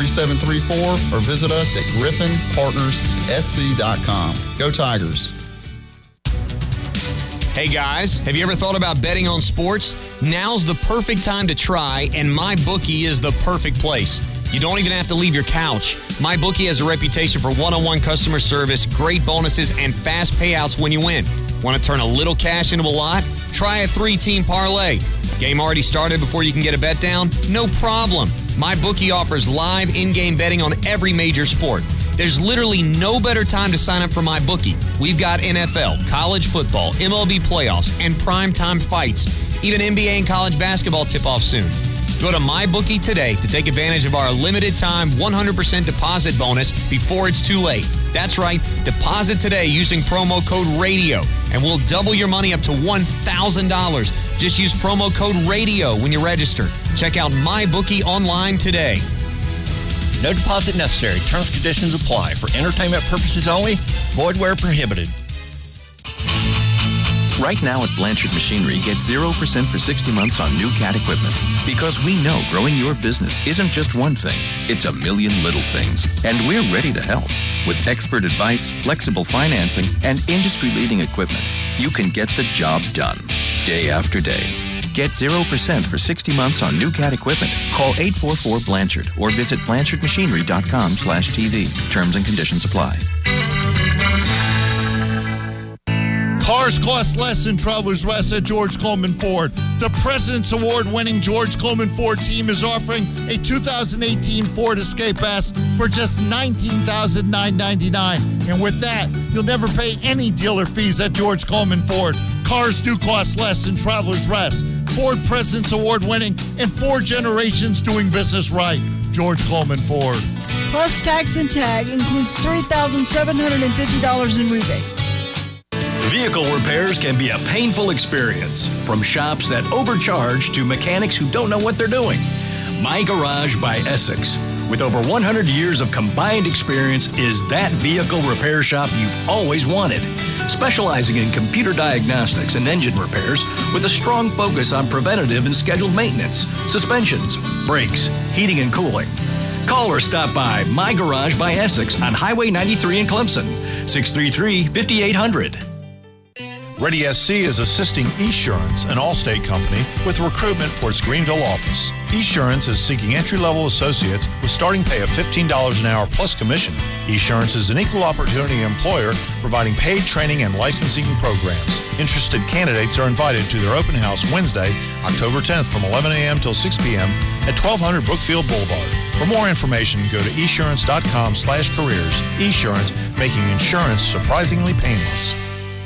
888-878-3734 or visit us at griffinpartnerssc.com. Go Tigers. Hey guys, have you ever thought about betting on sports? Now's the perfect time to try, and MyBookie is the perfect place. You don't even have to leave your couch. MyBookie has a reputation for one-on-one customer service, great bonuses, and fast payouts when you win. Want to turn a little cash into a lot? Try a 3-team parlay. Game already started before you can get a bet down? No problem. MyBookie offers live in-game betting on every major sport. There's literally no better time to sign up for MyBookie. We've got NFL, college football, MLB playoffs, and primetime fights. Even NBA and college basketball tip-off soon. Go to MyBookie today to take advantage of our limited-time 100% deposit bonus before it's too late. That's right, deposit today using promo code RADIO, and we'll double your money up to $1,000. Just use promo code RADIO when you register. Check out MyBookie online today. No deposit necessary. Terms and conditions apply. For entertainment purposes only. Void where prohibited. Right now at Blanchard Machinery, get 0% for 60 months on new Cat equipment. Because we know growing your business isn't just one thing. It's a million little things. And we're ready to help. With expert advice, flexible financing, and industry-leading equipment, you can get the job done. Day after day. Get 0% for 60 months on new Cat equipment. Call 844-BLANCHARD or visit BlanchardMachinery.com/TV. Terms and conditions apply. Cars cost less in Travelers Rest at George Coleman Ford. The President's Award-winning George Coleman Ford team is offering a 2018 Ford Escape S for just $19,999. And with that, you'll never pay any dealer fees at George Coleman Ford. Cars do cost less in Travelers Rest. Ford President's Award-winning and 4 generations doing business right. George Coleman Ford. Plus tax and tag includes $3,750 in rebates. Vehicle repairs can be a painful experience, from shops that overcharge to mechanics who don't know what they're doing. My Garage by Essex, with over 100 years of combined experience, is that vehicle repair shop you've always wanted. Specializing in computer diagnostics and engine repairs with a strong focus on preventative and scheduled maintenance, suspensions, brakes, heating and cooling. Call or stop by My Garage by Essex on Highway 93 in Clemson, 633-5800. Ready SC is assisting Esurance, an Allstate company, with recruitment for its Greenville office. Esurance is seeking entry-level associates with starting pay of $15 an hour plus commission. Esurance is an equal opportunity employer providing paid training and licensing programs. Interested candidates are invited to their open house Wednesday, October 10th from 11 a.m. till 6 p.m. at 1200 Brookfield Boulevard. For more information, go to esurance.com/careers. Esurance, making insurance surprisingly painless.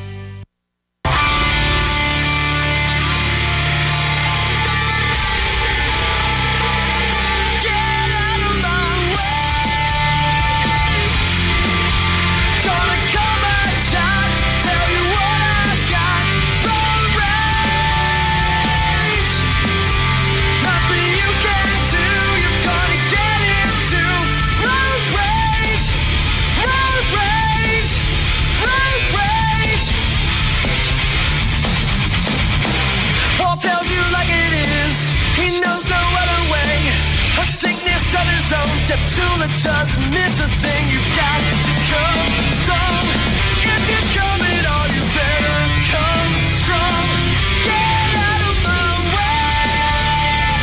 Teptula doesn't miss a thing. You got to come strong. If you're coming on, you better come strong. Get out of my way.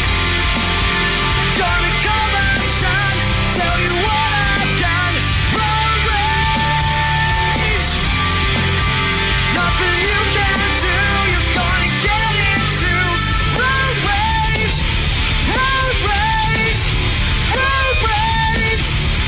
Gonna come and shine. Tell you what I've got. Road rage. Nothing you can do. You're gonna get into road rage. Road rage. Road rage.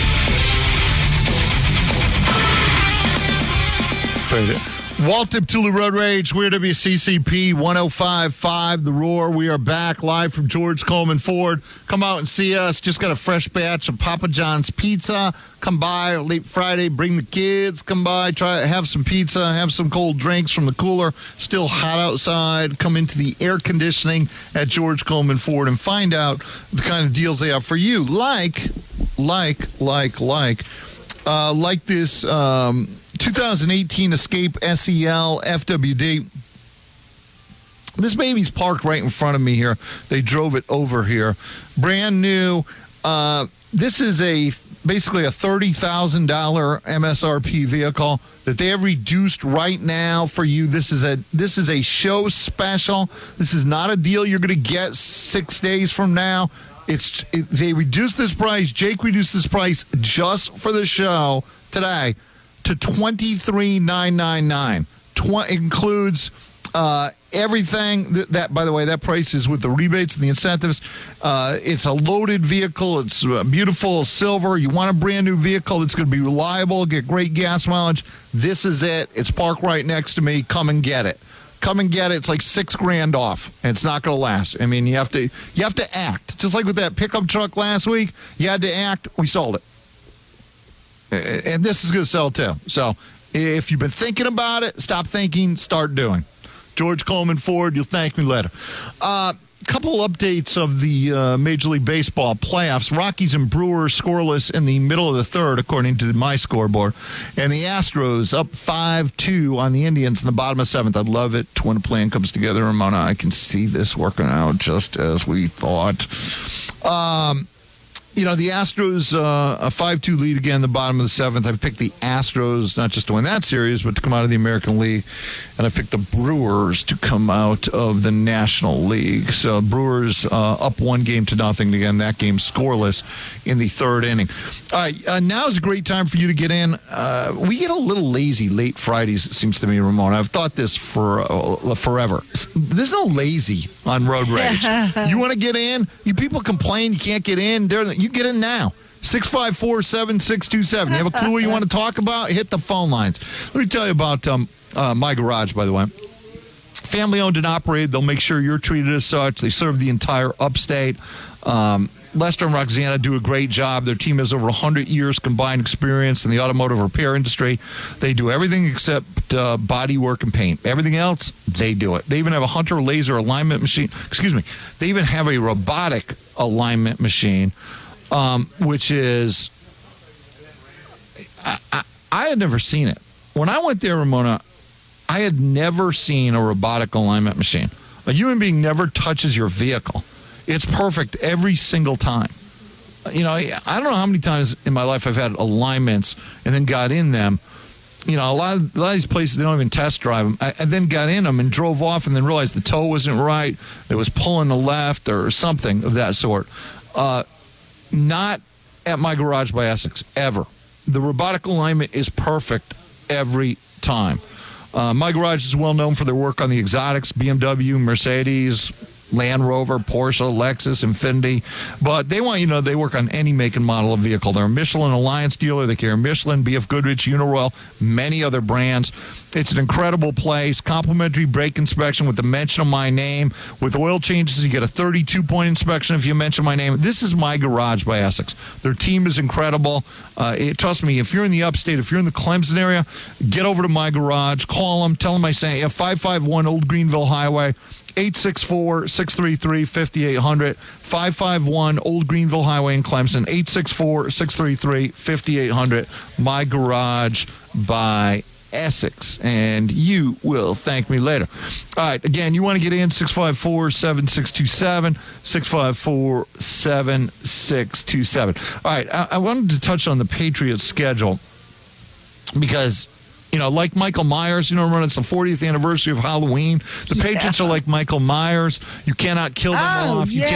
Walt Teptula Road Rage, we're WCCP 105.5 The Roar. We are back live from George Coleman Ford. Come out and see us. Just got a fresh batch of Papa John's pizza. Come by late Friday, bring the kids. Come by, have some pizza, have some cold drinks from the cooler. Still hot outside. Come into the air conditioning at George Coleman Ford and find out the kind of deals they have for you. Like this 2018 Escape SEL FWD. This baby's parked right in front of me here. They drove it over here. Brand new This is basically a $30,000 MSRP vehicle that they have reduced right now for you. This is a show special. This is not a deal you're going to get 6 days from now. They reduced this price. Jake reduced this price just for the show today to $23,999. Includes everything. That, by the way, that price is with the rebates and the incentives. It's a loaded vehicle. It's beautiful silver. You want a brand new vehicle that's going to be reliable, get great gas mileage. This is it. It's parked right next to me. Come and get it. Come and get it. It's like $6,000 off, and it's not going to last. I mean, you have to act. Just like with that pickup truck last week, you had to act. We sold it, and this is going to sell too. So, if you've been thinking about it, stop thinking, start doing. George Coleman Ford, you'll thank me later. Couple updates of the Major League Baseball playoffs. Rockies and Brewers scoreless in the middle of the third, according to my scoreboard. And the Astros up 5-2 on the Indians in the bottom of seventh. I love it when a plan comes together, Ramona. I can see this working out just as we thought. The Astros, a 5-2 lead again in the bottom of the seventh. I've picked the Astros not just to win that series, but to come out of the American League. And I picked the Brewers to come out of the National League. So Brewers up 1-0 again. That game scoreless in the third inning. All right, now is a great time for you to get in. We get a little lazy late Fridays, it seems to me, Ramona. I've thought this for forever. There's no lazy on Road Rage. You want to get in? You people complain you can't get in. You get in now. 654-7627. You have a clue what you want to talk about? Hit the phone lines. Let me tell you about My Garage, by the way. Family owned and operated. They'll make sure you're treated as such. They serve the entire upstate. Lester and Roxana do a great job. Their team has over 100 years combined experience in the automotive repair industry. They do everything except body work and paint. Everything else, they do it. They even have a Hunter laser alignment machine. Excuse me. They even have a robotic alignment machine, which is, I had never seen it. When I went there, Ramona, I had never seen a robotic alignment machine. A human being never touches your vehicle. It's perfect every single time. I don't know how many times in my life I've had alignments and then got in them. A lot of these places, they don't even test drive them. I then got in them and drove off and then realized the toe wasn't right. It was pulling the left or something of that sort. Not at My Garage by Essex, ever. The robotic alignment is perfect every time. My Garage is well known for their work on the exotics, BMW, Mercedes, Land Rover, Porsche, Lexus, Infiniti. But they want they work on any make and model of vehicle. They're a Michelin Alliance dealer. They carry Michelin, BF Goodrich, Uniroyal, many other brands. It's an incredible place. Complimentary brake inspection with the mention of my name. With oil changes, you get a 32-point inspection if you mention my name. This is My Garage by Essex. Their team is incredible. Trust me, if you're in the upstate, if you're in the Clemson area, get over to My Garage. Call them. Tell them I say 551 Old Greenville Highway. 864-633-5800, 551 Old Greenville Highway in Clemson, 864-633-5800, My Garage by Essex, and you will thank me later. All right, again, you want to get in, 654-7627, 654-7627. All right, I wanted to touch on the Patriots schedule because like Michael Myers, remember it's the 40th anniversary of Halloween. The Patriots are like Michael Myers. You cannot kill them off. You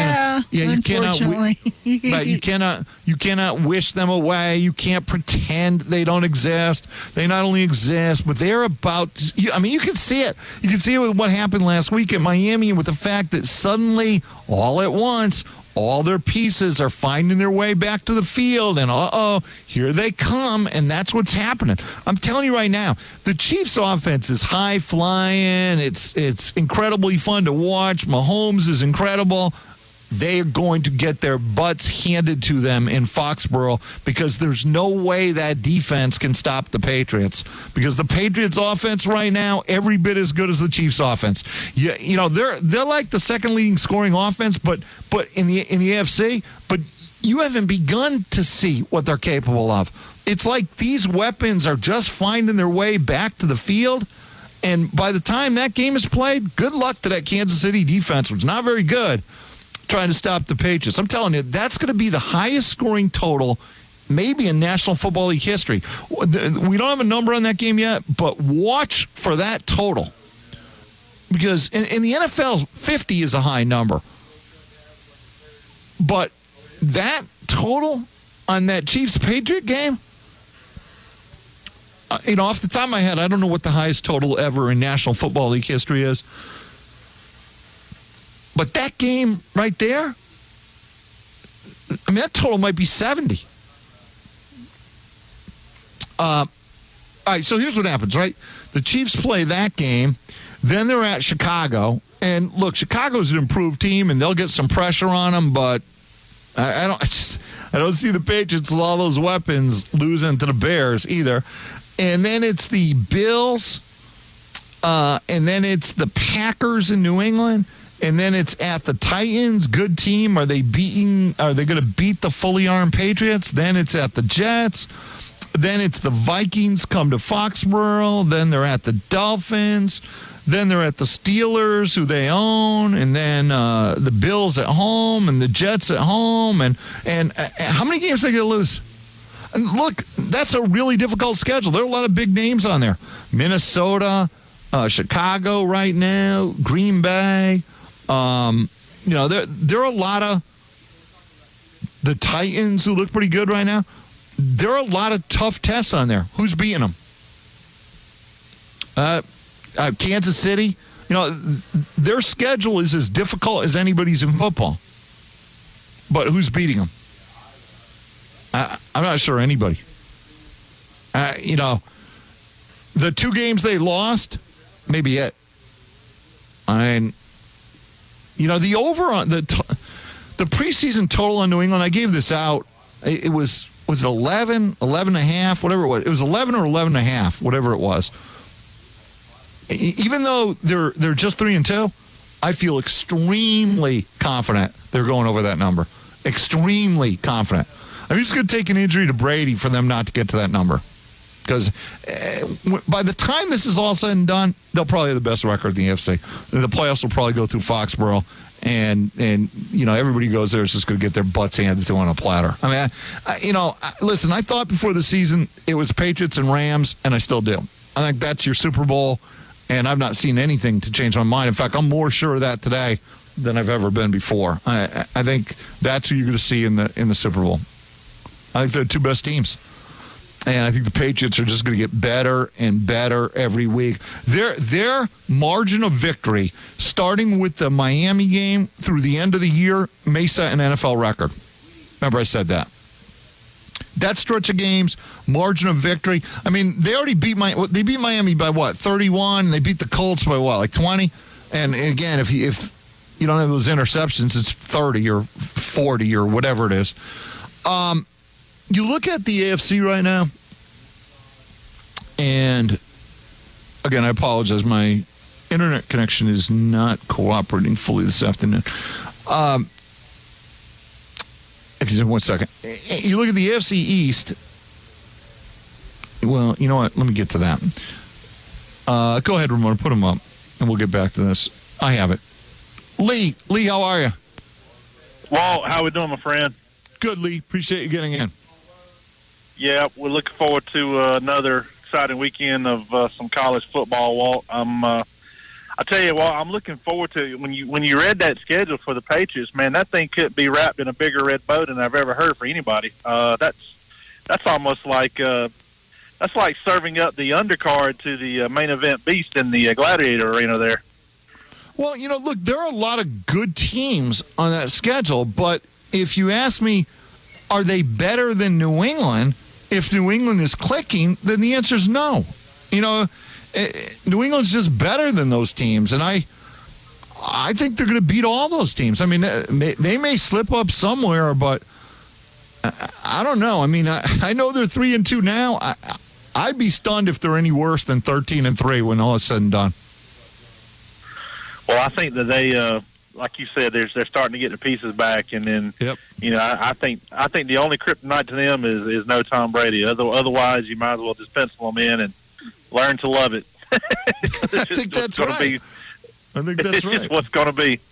cannot wish them away. You can't pretend they don't exist. They not only exist, but they're about you can see it. You can see it with what happened last week at Miami and with the fact that suddenly, all at once, all their pieces are finding their way back to the field, and here they come, and that's what's happening. I'm telling you right now, the Chiefs' offense is high-flying. It's incredibly fun to watch. Mahomes is incredible. They are going to get their butts handed to them in Foxborough because there's no way that defense can stop the Patriots. Because the Patriots' offense right now, every bit as good as the Chiefs' offense. They're like the second leading scoring offense, but in the AFC. But you haven't begun to see what they're capable of. It's like these weapons are just finding their way back to the field. And by the time that game is played, good luck to that Kansas City defense, which is not very good. trying to stop the Patriots. I'm telling you, that's going to be the highest scoring total maybe in National Football League history. We don't have a number on that game yet, but watch for that total. Because in the NFL, 50 is a high number. But that total on that Chiefs-Patriot game, off the top of my head, I don't know what the highest total ever in National Football League history is. But that game right there, I mean, that total might be 70. All right, so here's what happens, right? The Chiefs play that game. Then they're at Chicago. And, look, Chicago's an improved team, and they'll get some pressure on them, but I don't see the Patriots with all those weapons losing to the Bears either. And then it's the Bills, and then it's the Packers in New England, and then it's at the Titans. Good team. Are they going to beat the fully armed Patriots? Then it's at the Jets. Then it's the Vikings come to Foxborough. Then they're at the Dolphins. Then they're at the Steelers, who they own, and then the Bills at home and the Jets at home. And how many games are they going to lose? And look, that's a really difficult schedule. There are a lot of big names on there. Minnesota, Chicago right now, Green Bay. There are a lot of the Titans who look pretty good right now. There are a lot of tough tests on there. Who's beating them? Kansas City. Their schedule is as difficult as anybody's in football. But who's beating them? I'm not sure anybody. The two games they lost, maybe it. The over on the preseason total on New England, I gave this out. It was it 11, 11 and a half, whatever it was. It was 11 or 11 and a half, whatever it was. Even though they're just 3-2, I feel extremely confident they're going over that number. Extremely confident. I'm just going to take an injury to Brady for them not to get to that number. Because by the time this is all said and done, they'll probably have the best record in the AFC. The playoffs will probably go through Foxborough, and everybody goes there is just going to get their butts handed to them on a platter. I mean, listen, I thought before the season it was Patriots and Rams, and I still do. I think that's your Super Bowl, and I've not seen anything to change my mind. In fact, I'm more sure of that today than I've ever been before. I think that's who you're going to see in the Super Bowl. I think they're the two best teams. And I think the Patriots are just going to get better and better every week. Their margin of victory, starting with the Miami game through the end of the year, may set an NFL record. Remember I said that. That stretch of games, margin of victory. I mean, they already beat Miami by what, 31? They beat the Colts by what, like 20? And again, if you don't have those interceptions, it's 30 or 40 or whatever it is. You look at the AFC right now, and again, I apologize. My internet connection is not cooperating fully this afternoon. One second. You look at the AFC East. Well, you know what? Let me get to that. Go ahead, Ramona. Put them up, and we'll get back to this. I have it. Lee, how are you? Walt, how we doing, my friend? Good, Lee. Appreciate you getting in. Yeah, we're looking forward to another exciting weekend of some college football, Walt. I tell you, Walt, I'm looking forward to when you read that schedule for the Patriots. Man, that thing couldn't be wrapped in a bigger red bow than I've ever heard for anybody. That's almost like that's like serving up the undercard to the main event beast in the Gladiator Arena there. Well, look, there are a lot of good teams on that schedule, but if you ask me, are they better than New England? If New England is clicking, then the answer is no. New England's just better than those teams, and I think they're going to beat all those teams. I mean, they may slip up somewhere, but I don't know. I mean, I know they're 3-2 now. I'd be stunned if they're any worse than 13-3 when all is said and done. Well, I think that they, like you said, they're starting to get the pieces back, and then yep. I think the only kryptonite to them is no Tom Brady. Otherwise, you might as well just pencil them in and learn to love it. I think that's right. I think that's right. It's just what's going to be.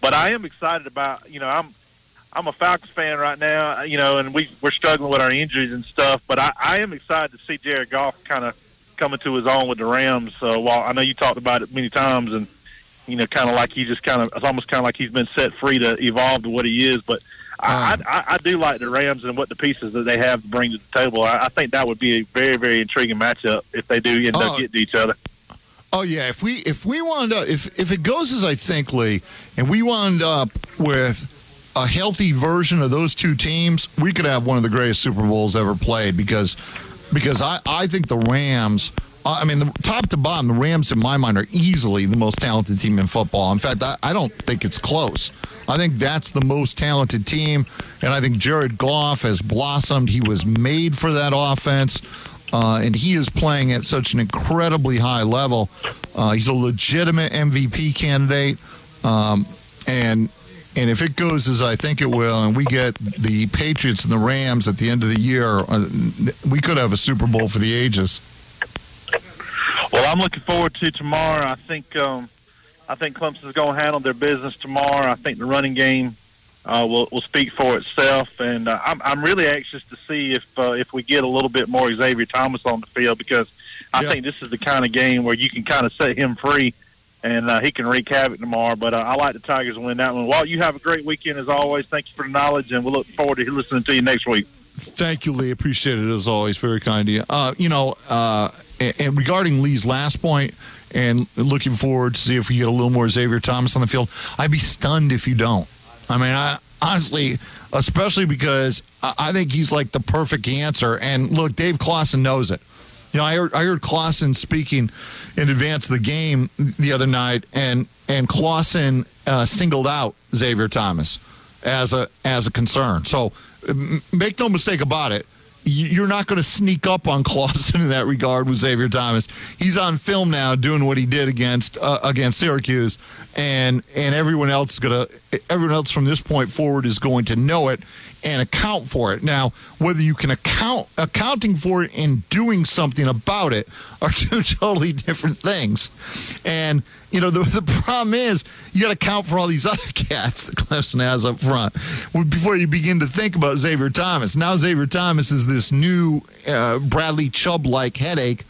But I am excited about, I'm a Falcons fan right now, and we're struggling with our injuries and stuff. But I am excited to see Jared Goff kind of coming to his own with the Rams. While I know you talked about it many times, and kind of like it's almost kind of like he's been set free to evolve to what he is. But I do like the Rams and what the pieces that they have to bring to the table. I think that would be a very, very intriguing matchup if they do end up getting to each other. Oh yeah, if we wound up if it goes as I think, Lee, and we wound up with a healthy version of those two teams, we could have one of the greatest Super Bowls ever played because I think the Rams, the top to bottom, the Rams in my mind are easily the most talented team in football. In fact, I don't think it's close. I think that's the most talented team, and I think Jared Goff has blossomed. He was made for that offense, and he is playing at such an incredibly high level. He's a legitimate MVP candidate, and if it goes as I think it will, and we get the Patriots and the Rams at the end of the year, we could have a Super Bowl for the ages. Well, I'm looking forward to tomorrow. I think Clemson's going to handle their business tomorrow. I think the running game will speak for itself, and I'm really anxious to see if we get a little bit more Xavier Thomas on the field, because I think this is the kind of game where you can kind of set him free, and he can wreak havoc tomorrow. But I like the Tigers to win that one. Walt, you have a great weekend as always. Thank you for the knowledge, and we'll look forward to listening to you next week. Thank you, Lee. Appreciate it as always. Very kind of you. And regarding Lee's last point, and looking forward to see if we get a little more Xavier Thomas on the field, I'd be stunned if you don't. I honestly, especially because I think he's like the perfect answer. And look, Dave Clawson knows it. I heard Clawson speaking in advance of the game the other night, and Clawson singled out Xavier Thomas as a concern. So make no mistake about it. You're not going to sneak up on Clawson in that regard with Xavier Thomas. He's on film now doing what he did against Syracuse, and everyone else from this point forward is going to know it and account for it. Now, whether you can accounting for it and doing something about it are two totally different things. And the problem is you got to account for all these other cats that Clemson has up front before you begin to think about Xavier Thomas. Now Xavier Thomas is this new Bradley Chubb-like headache,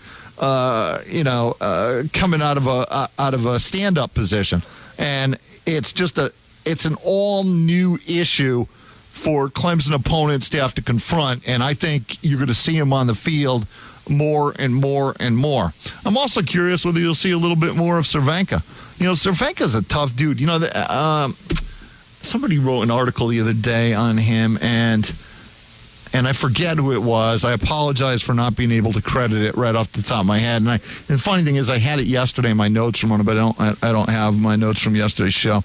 coming out of a stand-up position, and it's an all new issue for Clemson opponents to have to confront, and I think you're going to see him on the field more and more and more. I'm also curious whether you'll see a little bit more of Cervenka. Cervenka's a tough dude. Somebody wrote an article the other day on him, and I forget who it was. I apologize for not being able to credit it right off the top of my head. And the funny thing is, I had it yesterday in my notes from one, but I don't have my notes from yesterday's show.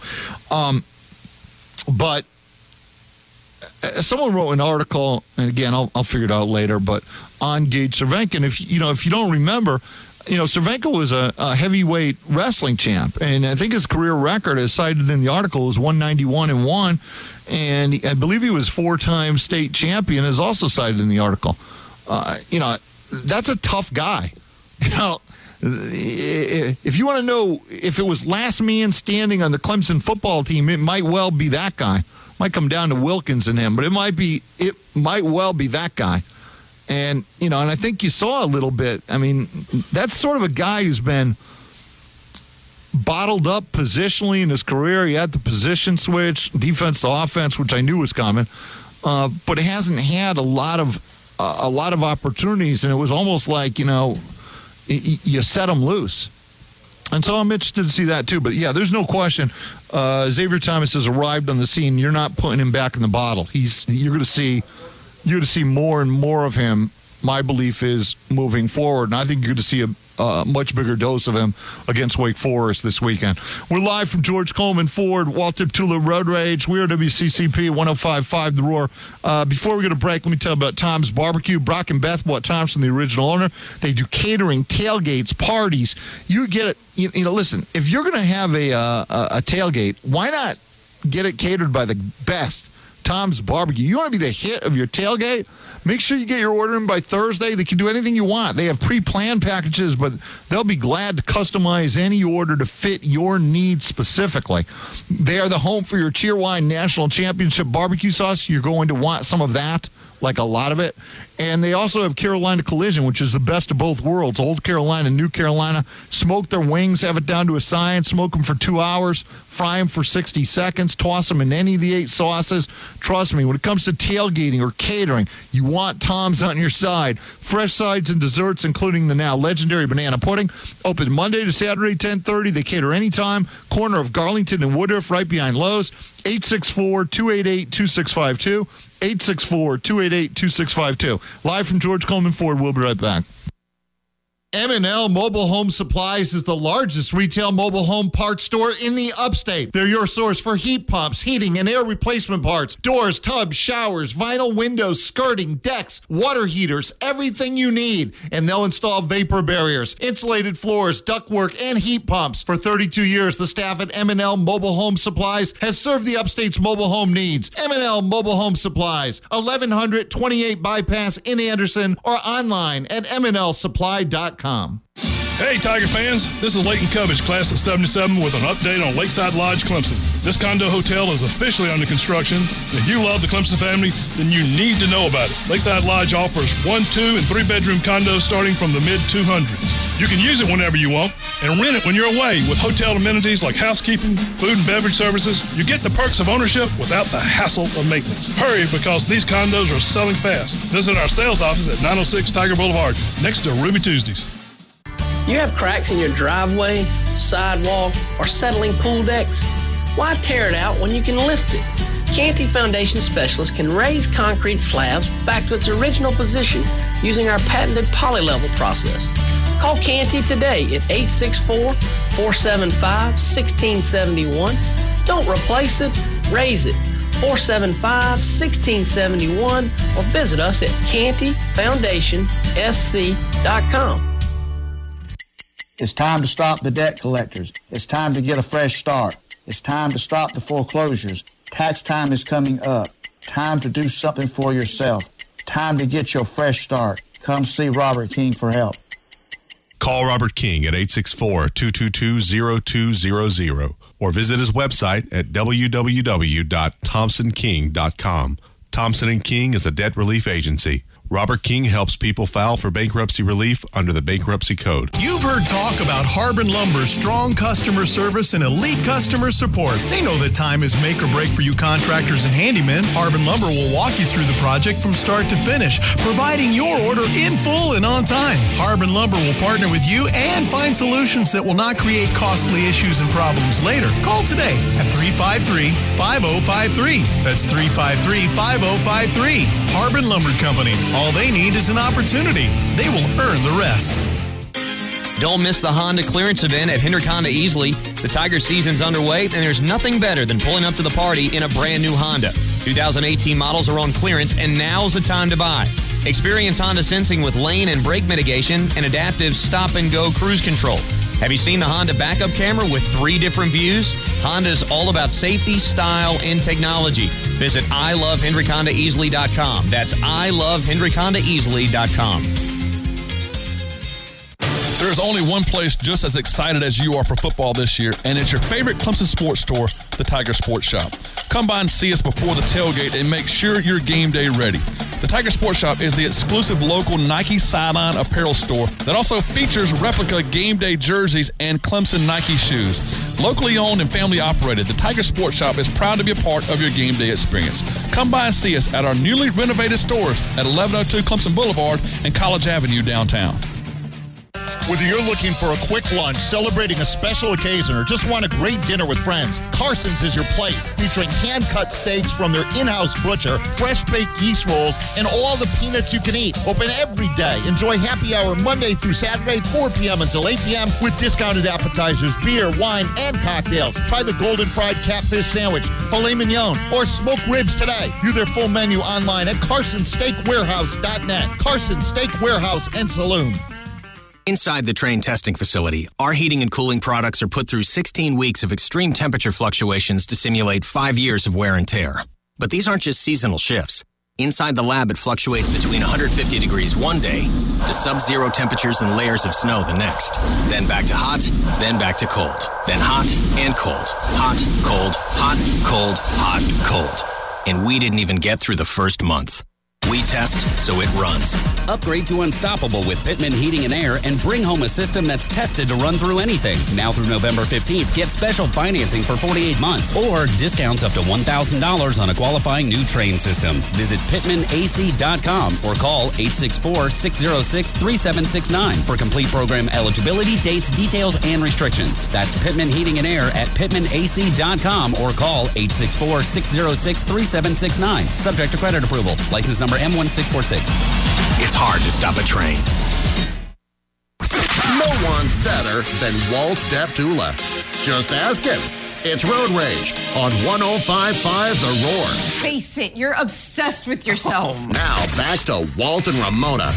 But someone wrote an article, and again, I'll figure it out later, but on Gage Cervenka. And if you don't remember, Cervenka was a heavyweight wrestling champ, and I think his career record, as cited in the article, was 191-1, and I believe he was 4-time state champion, is also cited in the article. That's a tough guy. If you want to know if it was last man standing on the Clemson football team, it might well be that guy. Might come down to Wilkins and him, but it might well be that guy. And, and I think you saw a little bit. That's sort of a guy who's been bottled up positionally in his career. He had the position switch, defense to offense, which I knew was coming, but he hasn't had a lot of opportunities, and it was almost like, you set him loose. And so I'm interested to see that too. But yeah, there's no question. Xavier Thomas has arrived on the scene. You're not putting him back in the bottle. You're going to see more and more of him. My belief is moving forward, and I think you're going to see a much bigger dose of him against Wake Forest this weekend. We're live from George Coleman Ford, Walt Diptula Road Rage. We're WCCP 105.5 The Roar. Before we go to break, let me tell you about Tom's Barbecue. Brock and Beth bought Tom's from the original owner. They do catering, tailgates, parties. You get it. Listen, if you're going to have a tailgate, why not get it catered by the best Tom's Barbecue. You want to be the hit of your tailgate? Make sure you get your order in by Thursday. They can do anything you want. They have pre-planned packages, but they'll be glad to customize any order to fit your needs specifically. They are the home for your Cheerwine National Championship barbecue sauce. You're going to want some of that, like a lot of it. And they also have Carolina Collision, which is the best of both worlds. Old Carolina, New Carolina. Smoke their wings, have it down to a science. Smoke them for 2 hours, fry them for 60 seconds, toss them in any of the 8 sauces. Trust me, when it comes to tailgating or catering, you want Tom's on your side. Fresh sides and desserts, including the now legendary banana pudding. Open Monday to Saturday, 10:30. They cater anytime. Corner of Garlington and Woodruff, right behind Lowe's. 864-288-2652. 864-288-2652. Live from George Coleman Ford. We'll be right back. M&L Mobile Home Supplies is the largest retail mobile home parts store in the upstate. They're your source for heat pumps, heating, and air replacement parts, doors, tubs, showers, vinyl windows, skirting, decks, water heaters, everything you need. And they'll install vapor barriers, insulated floors, ductwork, and heat pumps. For 32 years, the staff at M&L Mobile Home Supplies has served the upstate's mobile home needs. M&L Mobile Home Supplies, 1100 28 Bypass in Anderson, or online at mnlsupply.com. Hey, Tiger fans, this is Leighton Cubbage, class of 77, with an update on Lakeside Lodge, Clemson. This condo hotel is officially under construction. If you love the Clemson family, then you need to know about it. Lakeside Lodge offers 1, 2, and 3-bedroom condos starting from the mid-200s. You can use it whenever you want and rent it when you're away with hotel amenities like housekeeping, food and beverage services. You get the perks of ownership without the hassle of maintenance. Hurry, because these condos are selling fast. Visit our sales office at 906 Tiger Boulevard, next to Ruby Tuesdays. You have cracks in your driveway, sidewalk, or settling pool decks? Why tear it out when you can lift it? Canty Foundation Specialists can raise concrete slabs back to its original position using our patented polylevel process. Call Canty today at 864-475-1671. Don't replace it, raise it. 475-1671, or visit us at cantyfoundationsc.com. It's time to stop the debt collectors. It's time to get a fresh start. It's time to stop the foreclosures. Tax time is coming up. Time to do something for yourself. Time to get your fresh start. Come see Robert King for help. Call Robert King at 864-222-0200 or visit his website at www.thompsonking.com. Thompson & King is a debt relief agency. Robert King helps people file for bankruptcy relief under the Bankruptcy Code. You've heard talk about Harbin Lumber's strong customer service and elite customer support. They know that time is make or break for you contractors and handymen. Harbin Lumber will walk you through the project from start to finish, providing your order in full and on time. Harbin Lumber will partner with you and find solutions that will not create costly issues and problems later. Call today at 353-5053. That's 353-5053. Harbin Lumber Company. All they need is an opportunity. They will earn the rest. Don't miss the Honda clearance event at Hendrick Honda Easley. The Tiger season's underway, and there's nothing better than pulling up to the party in a brand new Honda. 2018 models are on clearance, and now's the time to buy. Experience Honda sensing with lane and brake mitigation and adaptive stop-and-go cruise control. Have you seen the Honda backup camera with 3 different views? Honda is all about safety, style, and technology. Visit ilovehendrickhondaeasily.com. That's ilovehendrickhondaeasily.com. There's only one place just as excited as you are for football this year, and it's your favorite Clemson sports store, the Tiger Sports Shop. Come by and see us before the tailgate and make sure you're game day ready. The Tiger Sports Shop is the exclusive local Nike sideline apparel store that also features replica game day jerseys and Clemson Nike shoes. Locally owned and family operated, the Tiger Sports Shop is proud to be a part of your game day experience. Come by and see us at our newly renovated stores at 1102 Clemson Boulevard and College Avenue downtown. Whether you're looking for a quick lunch, celebrating a special occasion, or just want a great dinner with friends, Carson's is your place, featuring hand-cut steaks from their in-house butcher, fresh-baked yeast rolls, and all the peanuts you can eat. Open every day. Enjoy happy hour Monday through Saturday, 4 p.m. until 8 p.m. with discounted appetizers, beer, wine, and cocktails. Try the golden fried catfish sandwich, filet mignon, or smoked ribs today. View their full menu online at carsonsteakwarehouse.net. Carson Steak Warehouse and Saloon. Inside the Trane testing facility, our heating and cooling products are put through 16 weeks of extreme temperature fluctuations to simulate 5 years of wear and tear. But these aren't just seasonal shifts. Inside the lab, it fluctuates between 150 degrees one day to sub-zero temperatures and layers of snow the next. Then back to hot, then back to cold. Then hot and cold. Hot, cold, hot, cold, hot, cold. And we didn't even get through the first month. We test, so it runs. Upgrade to Unstoppable with Pittman Heating and Air and bring home a system that's tested to run through anything. Now through November 15th, get special financing for 48 months or discounts up to $1,000 on a qualifying new Train system. Visit PittmanAC.com or call 864-606-3769 for complete program eligibility, dates, details, and restrictions. That's Pittman Heating and Air at PittmanAC.com or call 864-606-3769. Subject to credit approval. License number M1646. It's hard to stop a train. No one's better than Walt Deptula. Just ask him. It's Road Rage on 105.5 The Roar. Face it, you're obsessed with yourself. Now back to Walt and Ramona.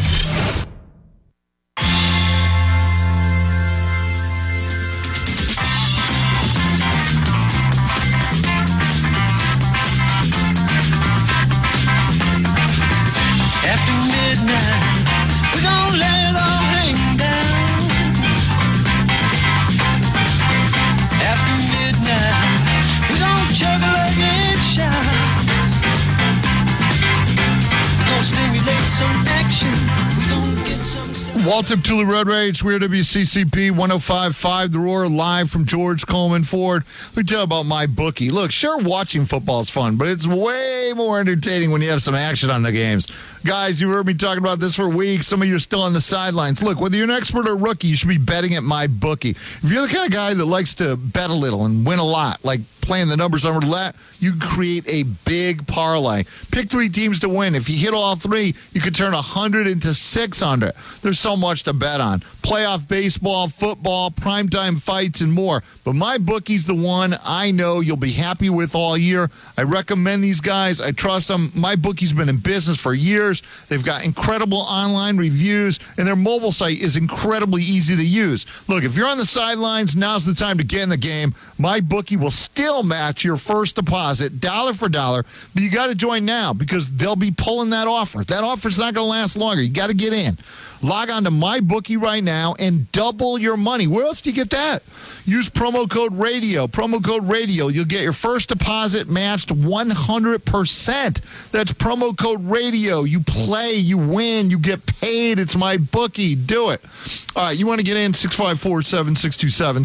Walter Tula Road Rage, Weird WCCP 105.5 The Roar, live from George Coleman Ford. Let me tell you about my bookie. Look, sure, watching football is fun, but it's way more entertaining when you have some action on the games. Guys, you heard me talking about this for weeks. Some of you are still on the sidelines. Look, whether you're an expert or rookie, you should be betting at my bookie. If you're the kind of guy that likes to bet a little and win a lot, like playing the numbers on roulette, you can create a big parlay. Pick 3 teams to win. If you hit all 3, you could turn 100 into 600. There's so much to bet on. Playoff baseball, football, primetime fights, and more. But my bookie's the one I know you'll be happy with all year. I recommend these guys. I trust them. My bookie's been in business for years. They've got incredible online reviews, and their mobile site is incredibly easy to use. Look, if you're on the sidelines, now's the time to get in the game. My bookie will still match your first deposit, dollar for dollar, but you got to join now because they'll be pulling that offer. That offer's not going to last longer. You got to get in. Log on to MyBookie right now and double your money. Where else do you get that? Use promo code RADIO. Promo code RADIO. You'll get your first deposit matched 100%. That's promo code RADIO. You play, you win, you get paid. It's MyBookie. Do it. All right, you want to get in, 654-7627,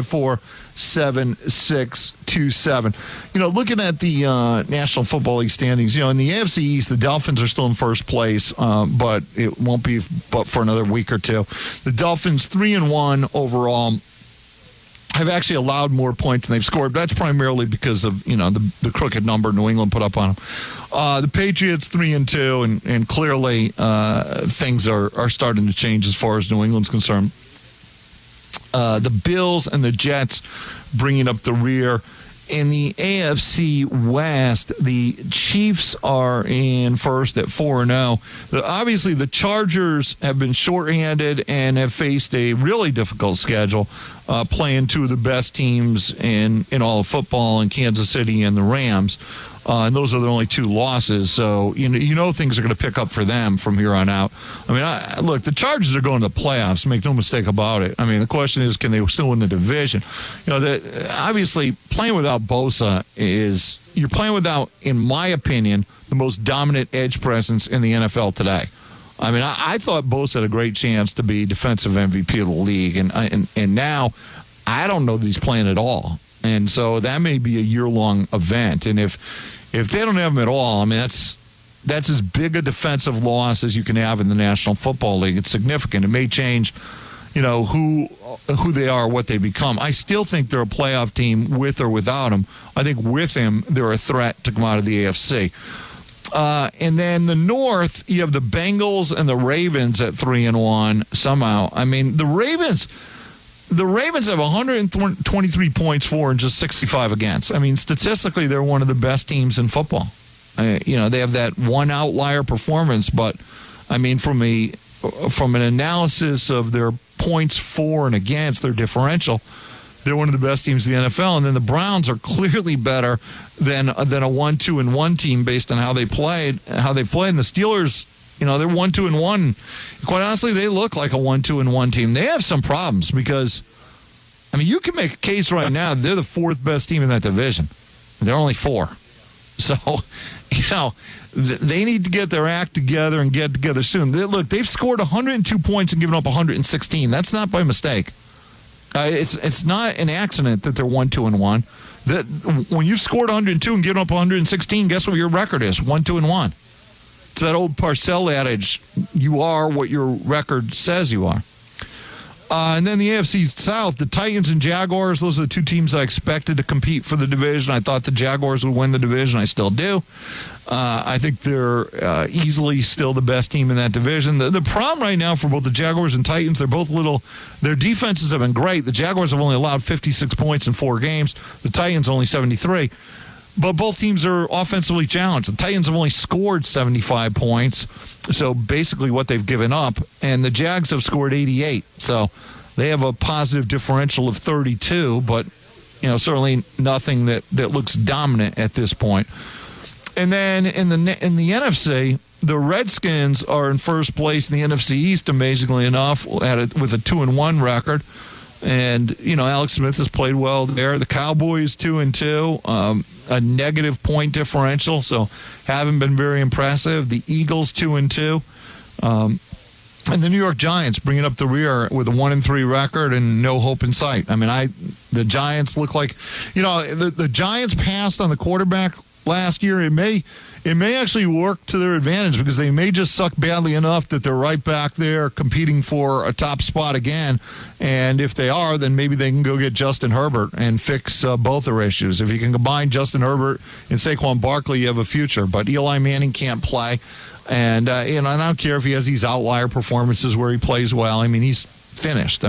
654-7627. You know, looking at the National Football League standings, you know, in the AFC East, the Dolphins are still in first place, but it won't be but for another week or two. The Dolphins 3-1 overall. Have actually allowed more points than they've scored. That's primarily because of, you know, the crooked number New England put up on them. The Patriots 3-2, and clearly things are starting to change as far as New England's concerned. The Bills and the Jets bringing up the rear. In the AFC West, the Chiefs are in first at 4-0. Obviously, the Chargers have been shorthanded and have faced a really difficult schedule, playing 2 of the best teams in all of football in Kansas City and the Rams. And those are the only 2 losses. So, you know things are going to pick up for them from here on out. I mean, look, the Chargers are going to the playoffs. Make no mistake about it. I mean, the question is, can they still win the division? You know, obviously, playing without Bosa you're playing without, in my opinion, the most dominant edge presence in the NFL today. I mean, I thought Bosa had a great chance to be defensive MVP of the league. And now, I don't know that he's playing at all. And so that may be a year-long event. And if they don't have him at all, I mean, that's as big a defensive loss as you can have in the National Football League. It's significant. It may change, you know, who they are, what they become. I still think they're a playoff team with or without him. I think with him, they're a threat to come out of the AFC. And then the North, you have the Bengals and the Ravens at 3-1 somehow. I mean, the Ravens have 123 points for and just 65 against. I mean, statistically, they're one of the best teams in football. You know, they have that one outlier performance, but I mean, from an analysis of their points for and against, their differential, they're one of the best teams in the NFL. And then the Browns are clearly better than a 1-2-1 team based on how they played. And the Steelers, they're 1-2-1. Quite honestly, they look like a 1-2-1 team. They have some problems because, you can make a case right now they're the fourth best team in that division. They're only 4. So, they need to get their act together and get together soon. They've scored 102 points and given up 116. That's not by mistake. It's not an accident that they're 1-2-1. That when you've scored 102 and given up 116, guess what your record is? 1-2-1. It's that old Parcells adage: you are what your record says you are. And then the AFC South, the Titans and Jaguars, those are the two teams I expected to compete for the division. I thought the Jaguars would win the division. I still do. I think they're easily still the best team in that division. The problem right now for both the Jaguars and Titans, they're both their defenses have been great. The Jaguars have only allowed 56 points in 4 games. The Titans only 73. But both teams are offensively challenged. The Titans have only scored 75 points, so basically what they've given up. And the Jags have scored 88. So they have a positive differential of 32, but certainly nothing that looks dominant at this point. And then in the NFC, the Redskins are in first place in the NFC East, amazingly enough, with a 2-1 record. And, Alex Smith has played well there. The Cowboys 2-2, a negative point differential, so haven't been very impressive. The Eagles 2-2. And the New York Giants bringing up the rear with a 1-3 record and no hope in sight. The Giants look like, the Giants passed on the quarterback last year. It may actually work to their advantage because they may just suck badly enough that they're right back there competing for a top spot again. And if they are, then maybe they can go get Justin Herbert and fix both their issues. If you can combine Justin Herbert and Saquon Barkley, you have a future. But Eli Manning can't play. And, I don't care if he has these outlier performances where he plays well. He's finished.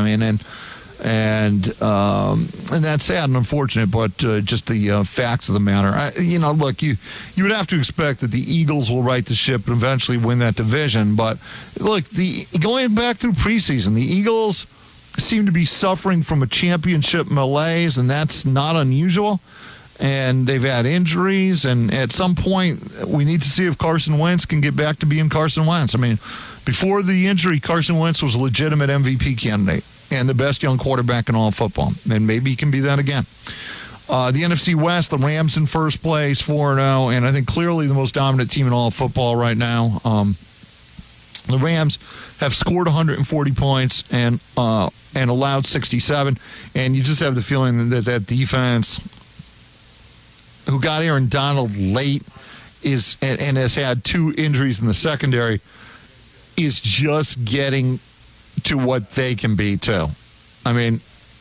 And that's sad and unfortunate, but just the facts of the matter. Look, you would have to expect that the Eagles will right the ship and eventually win that division. But look, going back through preseason, the Eagles seem to be suffering from a championship malaise, and that's not unusual. And they've had injuries, and at some point, we need to see if Carson Wentz can get back to being Carson Wentz. Before the injury, Carson Wentz was a legitimate MVP candidate and the best young quarterback in all of football. And maybe he can be that again. The NFC West, the Rams in first place, 4-0, and I think clearly the most dominant team in all of football right now. The Rams have scored 140 points and allowed 67, and you just have the feeling that defense, who got Aaron Donald late, and has had 2 injuries in the secondary, is just getting to what they can be too. I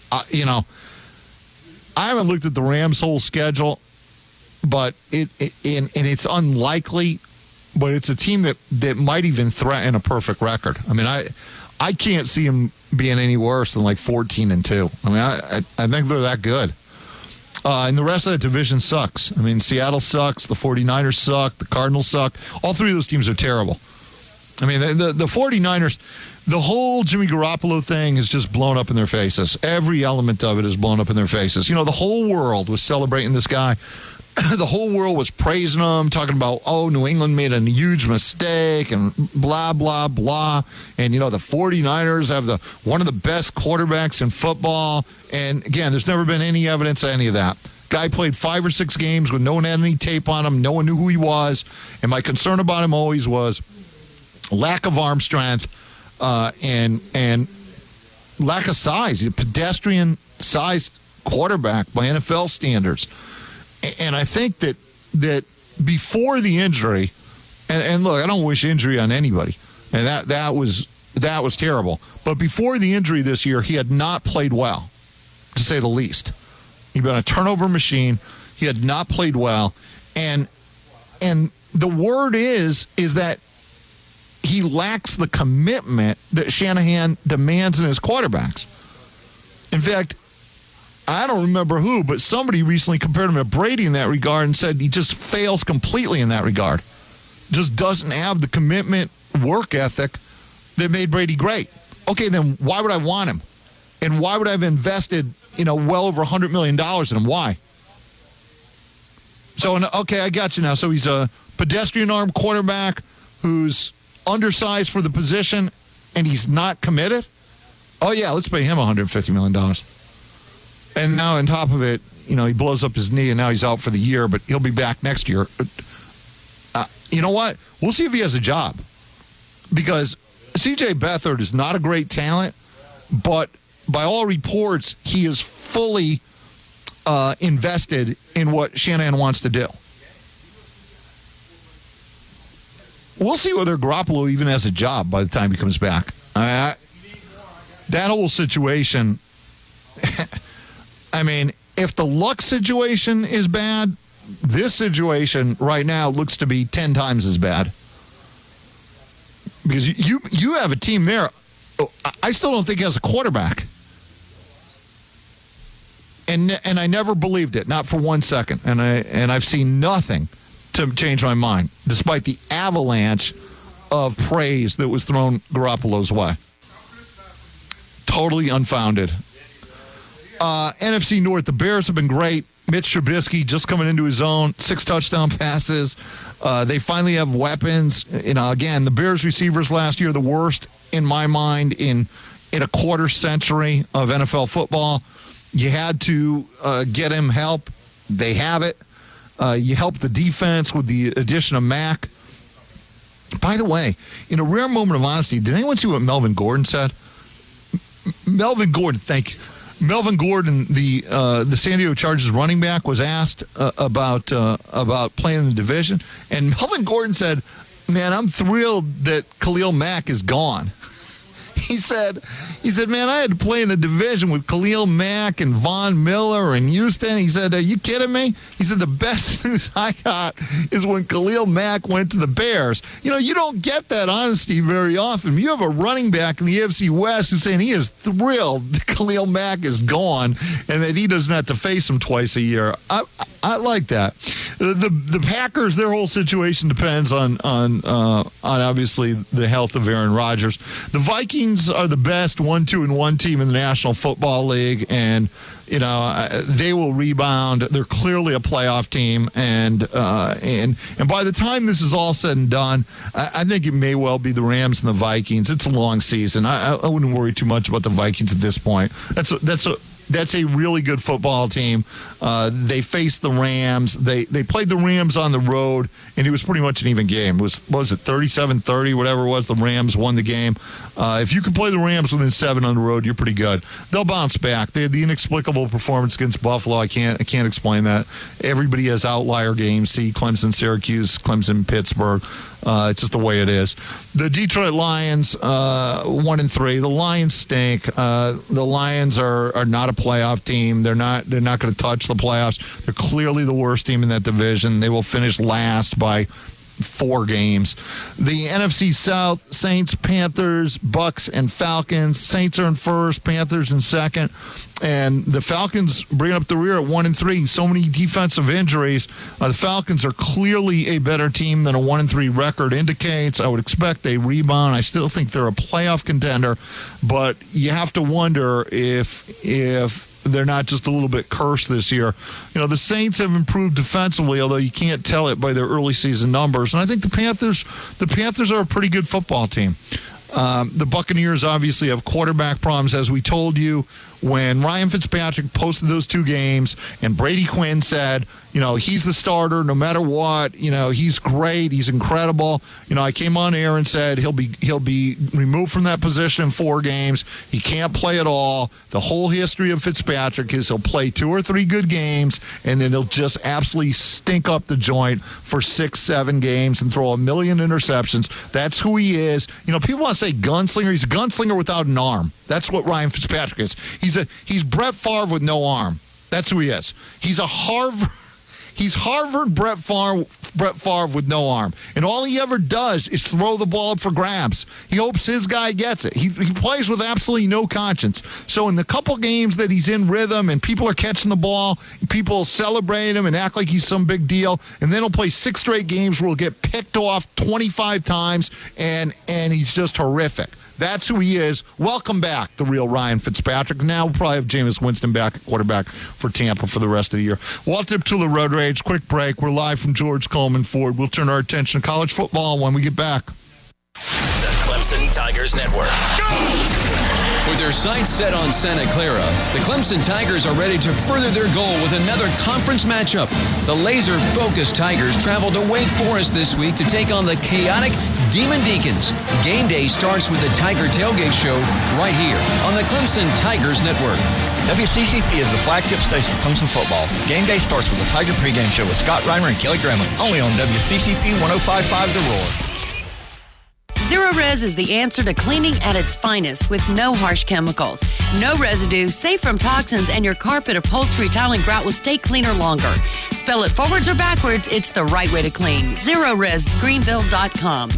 haven't looked at the Rams' whole schedule, but it's unlikely. But it's a team that might even threaten a perfect record. I can't see them being any worse than like 14-2. I think they're that good. And the rest of the division sucks. Seattle sucks. The 49ers suck. The Cardinals suck. All 3 of those teams are terrible. The 49ers, the whole Jimmy Garoppolo thing is just blown up in their faces. Every element of it is blown up in their faces. The whole world was celebrating this guy. The whole world was praising him, talking about, New England made a huge mistake and blah, blah, blah. And, the 49ers have one of the best quarterbacks in football. And, again, there's never been any evidence of any of that. Guy played 5 or 6 games when no one had any tape on him. No one knew who he was. And my concern about him always was lack of arm strength and lack of size. He's a pedestrian-sized quarterback by NFL standards. And I think that before the injury, and look, I don't wish injury on anybody, and that was terrible. But before the injury this year, he had not played well, to say the least. He'd been a turnover machine. He had not played well, and the word is that he lacks the commitment that Shanahan demands in his quarterbacks. In fact, I don't remember who, but somebody recently compared him to Brady in that regard and said he just fails completely in that regard. Just doesn't have the commitment, work ethic that made Brady great. Okay, then why would I want him? And why would I have invested well over $100 million in him. Why? So, okay, I got you now. So he's a pedestrian arm quarterback who's undersized for the position, and he's not committed? Oh, yeah, let's pay him $150 million. And now on top of it, he blows up his knee, and now he's out for the year, but he'll be back next year. You know what? We'll see if he has a job. Because C.J. Beathard is not a great talent, but by all reports, he is fully invested in what Shanahan wants to do. We'll see whether Garoppolo even has a job by the time he comes back. That whole situation, I mean, if the Luck situation is bad, this situation right now looks to be 10 times as bad. Because you have a team there. I still don't think he has a quarterback. And I never believed it, not for 1 second. And I've seen nothing to change my mind, despite the avalanche of praise that was thrown Garoppolo's way. Totally unfounded. NFC North, the Bears have been great. Mitch Trubisky just coming into his own, 6 touchdown passes. They finally have weapons. Again, the Bears receivers last year, the worst in my mind in a quarter century of NFL football. You had to get him help. They have it. You help the defense with the addition of Mack. By the way, in a rare moment of honesty, did anyone see what Melvin Gordon said? Melvin Gordon, thank you. Melvin Gordon, the San Diego Chargers running back, was asked about playing in the division, and Melvin Gordon said, "Man, I'm thrilled that Khalil Mack is gone." He said, "Man, I had to play in a division with Khalil Mack and Von Miller and Houston." He said, "Are you kidding me?" He said, "The best news I got is when Khalil Mack went to the Bears." You don't get that honesty very often. You have a running back in the AFC West who's saying he is thrilled that Khalil Mack is gone and that he doesn't have to face him twice a year. I like that. The Packers, their whole situation depends on obviously the health of Aaron Rodgers. The Vikings are the best 1-2-1 team in the National Football League, and they will rebound. They're clearly a playoff team, and by the time this is all said and done, I think it may well be the Rams and the Vikings. It's a long season. I wouldn't worry too much about the Vikings at this point. That's a really good football team. They faced the Rams. They played the Rams on the road, and it was pretty much an even game. It was 37-30, whatever it was. The Rams won the game. If you can play the Rams within 7 on the road, you're pretty good. They'll bounce back. They had the inexplicable performance against Buffalo. I can't explain that. Everybody has outlier games. See Clemson, Syracuse, Clemson, Pittsburgh. It's just the way it is. The Detroit Lions, 1-3. The Lions stink. The Lions are not a playoff team. They're not going to touch the playoffs. They're clearly the worst team in that division. They will finish last by 4 games. The NFC South, Saints, Panthers, Bucks, and Falcons. Saints are in first, Panthers in second. And the Falcons bring up the rear at 1-3. So many defensive injuries. The Falcons are clearly a better team than a 1-3 record indicates. I would expect they rebound. I still think they're a playoff contender, but you have to wonder if they're not just a little bit cursed this year. The Saints have improved defensively, although you can't tell it by their early season numbers. And I think the Panthers are a pretty good football team. The Buccaneers obviously have quarterback problems, as we told you. When Ryan Fitzpatrick posted those 2 games and Brady Quinn said, he's the starter no matter what, he's great, he's incredible. I came on air and said he'll be removed from that position in 4 games. He can't play at all. The whole history of Fitzpatrick is he'll play 2 or 3 good games and then he'll just absolutely stink up the joint for 6-7 games and throw 1 million interceptions. That's who he is. People want to say gunslinger. He's a gunslinger without an arm. That's what Ryan Fitzpatrick is. He's Brett Favre with no arm. That's who he is. He's Harvard Brett Favre with no arm. And all he ever does is throw the ball up for grabs. He hopes his guy gets it. He plays with absolutely no conscience. So in the couple games that he's in rhythm and people are catching the ball, people celebrate him and act like he's some big deal, and then he'll play 6 straight games where he'll get picked off 25 times and he's just horrific. That's who he is. Welcome back, the real Ryan Fitzpatrick. Now we'll probably have Jameis Winston back at quarterback for Tampa for the rest of the year. Walt Deptula, Road Rage. Quick break. We're live from George Coleman Ford. We'll turn our attention to college football when we get back. The Clemson Tigers Network. With their sights set on Santa Clara, the Clemson Tigers are ready to further their goal with another conference matchup. The laser-focused Tigers travel to Wake Forest this week to take on the chaotic Demon Deacons. Game day starts with the Tiger Tailgate Show right here on the Clemson Tigers Network. WCCP is the flagship station of Clemson football. Game day starts with the Tiger pregame show with Scott Reimer and Kelly Gremlin, only on WCCP 105.5 The Roar. Zero Res is the answer to cleaning at its finest with no harsh chemicals. No residue, safe from toxins, and your carpet, upholstery, tile, and grout will stay cleaner longer. Spell it forwards or backwards, it's the right way to clean. ZeroResGreenville.com.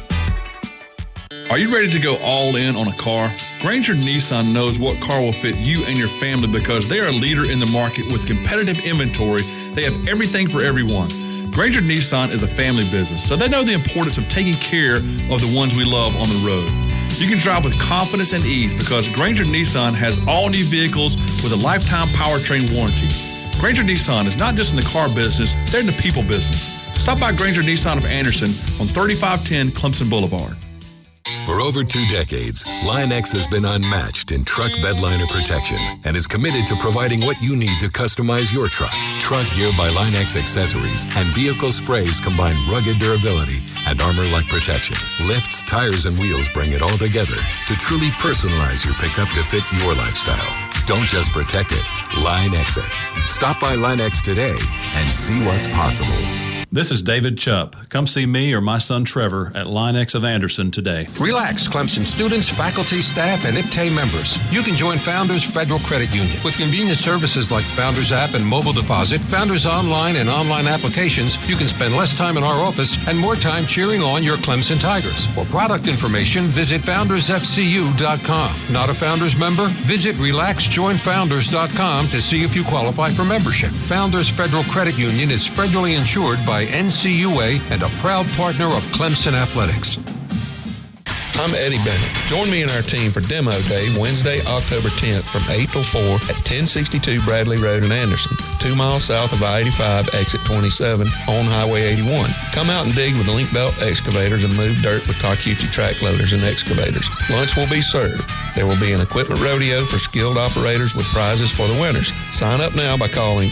Are you ready to go all in on a car? Granger Nissan knows what car will fit you and your family because they are a leader in the market with competitive inventory. They have everything for everyone. Granger Nissan is a family business, so they know the importance of taking care of the ones we love on the road. You can drive with confidence and ease because Granger Nissan has all new vehicles with a lifetime powertrain warranty. Granger Nissan is not just in the car business, they're in the people business. Stop by Granger Nissan of Anderson on 3510 Clemson Boulevard. For over 2 decades, Line-X has been unmatched in truck bedliner protection and is committed to providing what you need to customize your truck. Truck Gear by Line-X accessories and vehicle sprays combine rugged durability and armor-like protection. Lifts, tires, and wheels bring it all together to truly personalize your pickup to fit your lifestyle. Don't just protect it, Line-X it. Stop by Line-X today and see what's possible. This is David Chupp. Come see me or my son Trevor at Line-X of Anderson today. Relax, Clemson students, faculty, staff, and IPTAY members. You can join Founders Federal Credit Union. With convenient services like Founders app and mobile deposit, Founders online and online applications, you can spend less time in our office and more time cheering on your Clemson Tigers. For product information, visit foundersfcu.com. Not a Founders member? Visit relaxjoinfounders.com to see if you qualify for membership. Founders Federal Credit Union is federally insured by NCUA and a proud partner of Clemson Athletics. I'm Eddie Bennett. Join me and our team for Demo Day, Wednesday, October 10th from 8 till 4 at 1062 Bradley Road in Anderson, 2 miles south of I-85, exit 27 on Highway 81. Come out and dig with Link Belt excavators and move dirt with Takeuchi track loaders and excavators. Lunch will be served. There will be an equipment rodeo for skilled operators with prizes for the winners. Sign up now by calling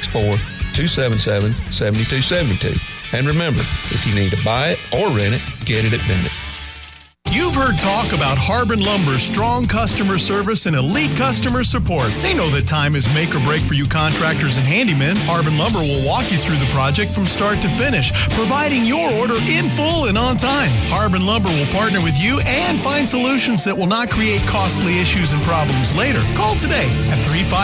864-277-7272. And remember, if you need to buy it or rent it, get it at Bennett. You've heard talk about Harbin Lumber's strong customer service and elite customer support. They know that time is make or break for you contractors and handymen. Harbin Lumber will walk you through the project from start to finish, providing your order in full and on time. Harbin Lumber will partner with you and find solutions that will not create costly issues and problems later. Call today at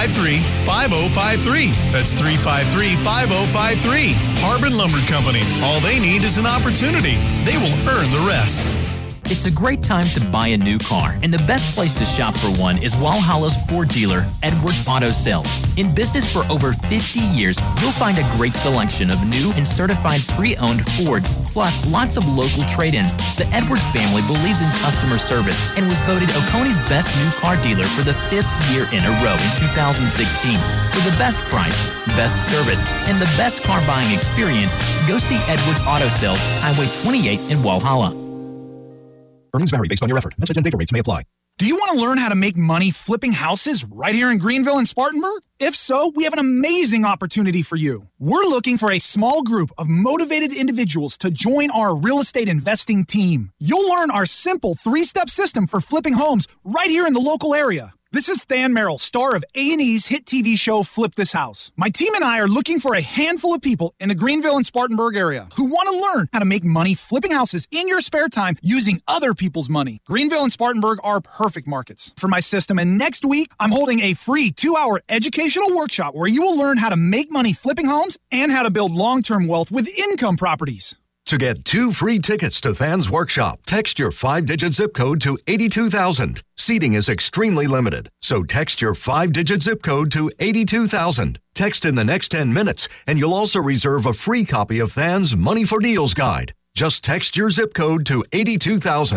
353-5053. That's 353-5053. Harbin Lumber Company. All they need is an opportunity. They will earn the rest. It's a great time to buy a new car, and the best place to shop for one is Walhalla's Ford dealer, Edwards Auto Sales. In business for over 50 years, you'll find a great selection of new and certified pre-owned Fords, plus lots of local trade-ins. The Edwards family believes in customer service and was voted Oconee's best new car dealer for the 5th year in a row in 2016. For the best price, best service, and the best car buying experience, go see Edwards Auto Sales, Highway 28 in Walhalla. Earnings vary based on your effort. Message and data rates may apply. Do you want to learn how to make money flipping houses right here in Greenville and Spartanburg? If so, we have an amazing opportunity for you. We're looking for a small group of motivated individuals to join our real estate investing team. You'll learn our simple 3-step system for flipping homes right here in the local area. This is Than Merrill, star of A&E's hit TV show Flip This House. My team and I are looking for a handful of people in the Greenville and Spartanburg area who want to learn how to make money flipping houses in your spare time using other people's money. Greenville and Spartanburg are perfect markets for my system, and next week I'm holding a free 2-hour educational workshop where you will learn how to make money flipping homes and how to build long-term wealth with income properties. To get 2 free tickets to Than's workshop, text your 5-digit zip code to 82,000. Seating is extremely limited, so text your 5-digit zip code to 82,000. Text in the next 10 minutes, and you'll also reserve a free copy of Than's Money for Deals guide. Just text your zip code to 82,000.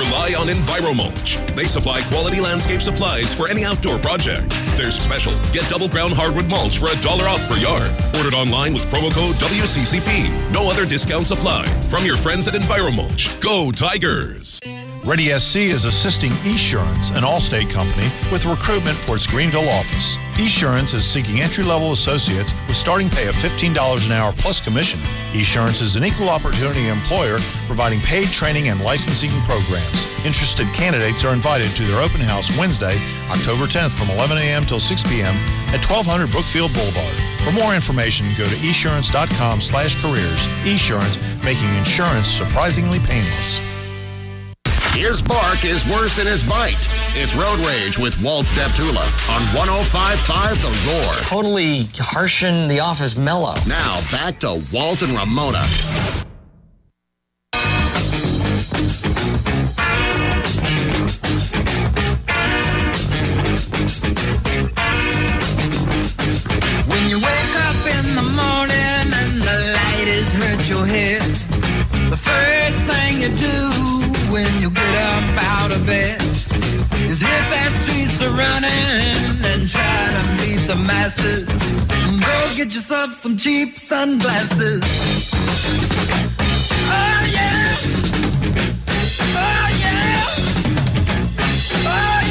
Rely on EnviroMulch. They supply quality landscape supplies for any outdoor project. There's special. Get double ground hardwood mulch for $1 off per yard. Ordered online with promo code WCCP. No other discounts apply. From your friends at EnviroMulch. Go Tigers! Ready SC is assisting Esurance, an Allstate company, with recruitment for its Greenville office. Esurance is seeking entry-level associates with starting pay of $15 an hour plus commission. Esurance is an equal opportunity employer providing paid training and licensing programs. Interested candidates are invited to their open house Wednesday, October 10th from 11 a.m. till 6 p.m. at 1200 Brookfield Boulevard. For more information, go to esurance.com/careers. Esurance, making insurance surprisingly painless. His bark is worse than his bite. It's Road Rage with Walt Deptula on 105.5 The Roar. Totally harshing the office mellow. Now back to Walt and Ramona. When you wake up in the morning and the light has hurt your head, the first thing you do when you get up out of bed is hit that streets a running and try to beat the masses. Go get yourself some cheap sunglasses. Oh yeah, oh yeah, oh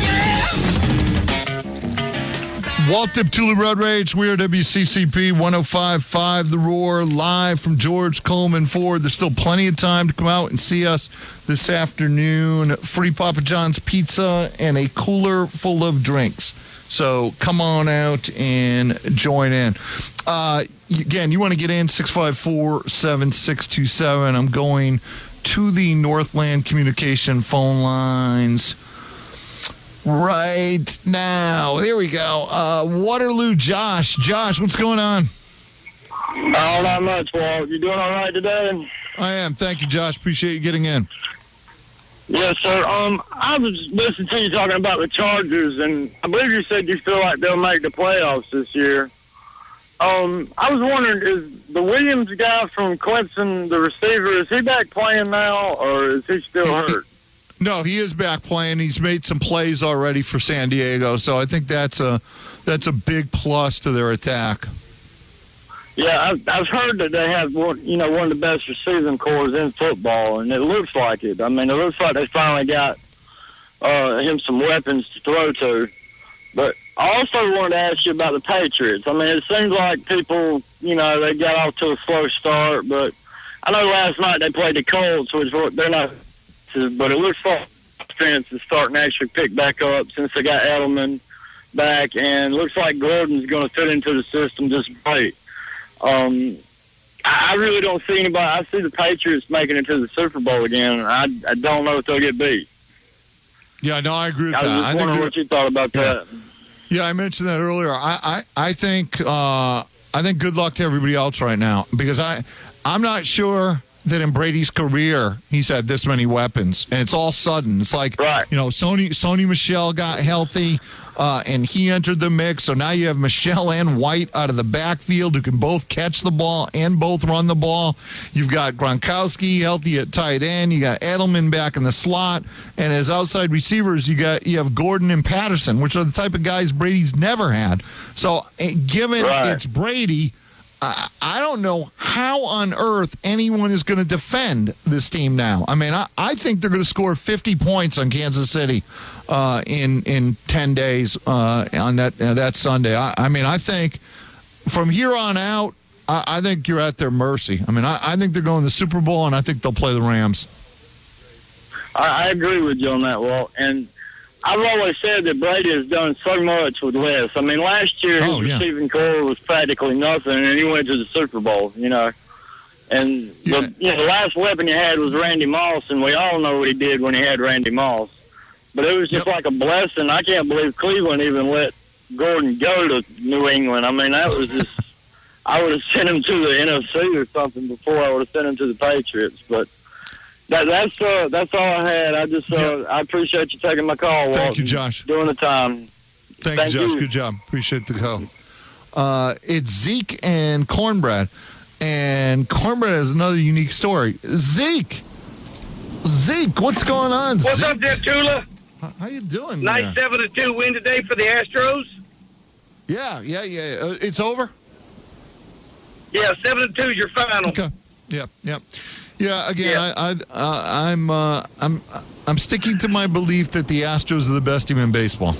yeah. Walt Deptula, Road Rage. We are WCCP 105.5 The Roar, live from George Coleman Ford. There's still plenty of time to come out and see us this afternoon. Free Papa John's pizza and a cooler full of drinks. So come on out and join in. Again, you want to get in, 654-7627. I'm going to the Northland Communication phone lines right now. There we go. Waterloo Josh. Josh, what's going on? Oh, not much, Walt. You doing all right today? I am. Thank you, Josh. Appreciate you getting in. Yes, sir. I was listening to you talking about the Chargers, and I believe you said you feel like they'll make the playoffs this year. I was wondering, is the Williams guy from Clemson, the receiver, is he back playing now, or is he still hurt? No, he is back playing. He's made some plays already for San Diego, so I think that's a big plus to their attack. Yeah, I've heard that they have one of the best receiving corps in football, and it looks like it. I mean, it looks like they finally got him some weapons to throw to. But I also wanted to ask you about the Patriots. I mean, it seems like people, they got off to a slow start, but I know last night they played the Colts, which they're not, but it looks like offense is starting to actually pick back up since they got Edelman back, and it looks like Gordon's going to fit into the system just great. I really don't see anybody. I see the Patriots making it to the Super Bowl again. I don't know if they'll get beat. Yeah, no, I agree with that. I was just wondering what you thought about that. Yeah, I mentioned that earlier. I think good luck to everybody else right now, because I'm not sure that in Brady's career he's had this many weapons, and it's all sudden. It's like, Sony Michel got healthy, and he entered the mix. So now you have Michel and White out of the backfield who can both catch the ball and both run the ball. You've got Gronkowski healthy at tight end. You got Edelman back in the slot, and as outside receivers, you have Gordon and Patterson, which are the type of guys Brady's never had. So given it's Brady, I don't know how on earth anyone is going to defend this team now. I mean, I think they're going to score 50 points on Kansas City in 10 days on that Sunday. I think from here on out, I think you're at their mercy. I mean, I think they're going to the Super Bowl, and I think they'll play the Rams. I agree with you on that, Walt. And I've always said that Brady has done so much with less. I mean, last year his receiving core was practically nothing, and he went to the Super Bowl, And the last weapon he had was Randy Moss, and we all know what he did when he had Randy Moss. But it was just like a blessing. I can't believe Cleveland even let Gordon go to New England. I mean, that was just – I would have sent him to the NFC or something before I would have sent him to the Patriots. But that's all I had. I appreciate you taking my call, Walt. Thank you, Josh. Doing the time. Thank you, Josh. Good job. Appreciate the call. It's Zeke and Cornbread. And Cornbread has another unique story. Zeke, Zeke, what's going on, What's Zeke? up, Jeff Tula? How you doing? Nice 7-2 win today for the Astros. Yeah. It's over? Yeah, 7-2 is your final. Okay. Yeah. Again, I'm sticking to my belief that the Astros are the best team in baseball.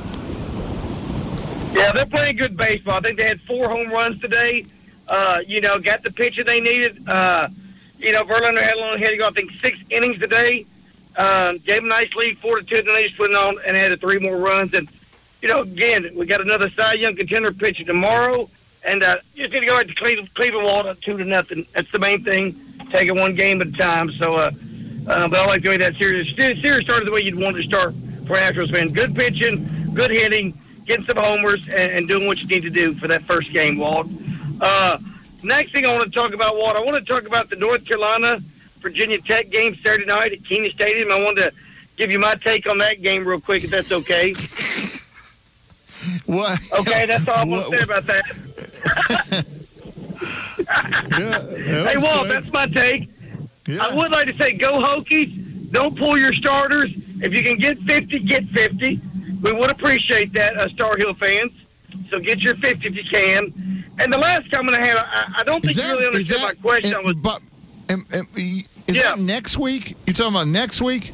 Yeah, they're playing good baseball. I think they had 4 home runs today. Got the pitcher they needed. Verlander had to go, I think, 6 innings today. Gave them a nice lead, 4-2. Then they just put it on and added 3 more runs. And again, we got another Cy Young contender pitcher tomorrow. And just need to go back to Cleveland Wall 2-0. That's the main thing. Taking one game at a time. So, but I like the way that series started the way you'd want it to start for an Astros fan. Good pitching, good hitting, getting some homers, and doing what you need to do for that first game, Walt. Next thing I want to talk about, Walt, I want to talk about the North Carolina-Virginia Tech game Saturday night at Keeney Stadium. I wanted to give you my take on that game real quick, if that's okay. What? Okay, that's all I want to say about that. Hey, Walt, that's my take. Yeah. I would like to say go Hokies. Don't pull your starters. If you can get 50, get 50. We would appreciate that, Star Hill fans. So get your 50 if you can. And the last comment I had, I don't think you really understood my question. Is that next week? You talking about next week?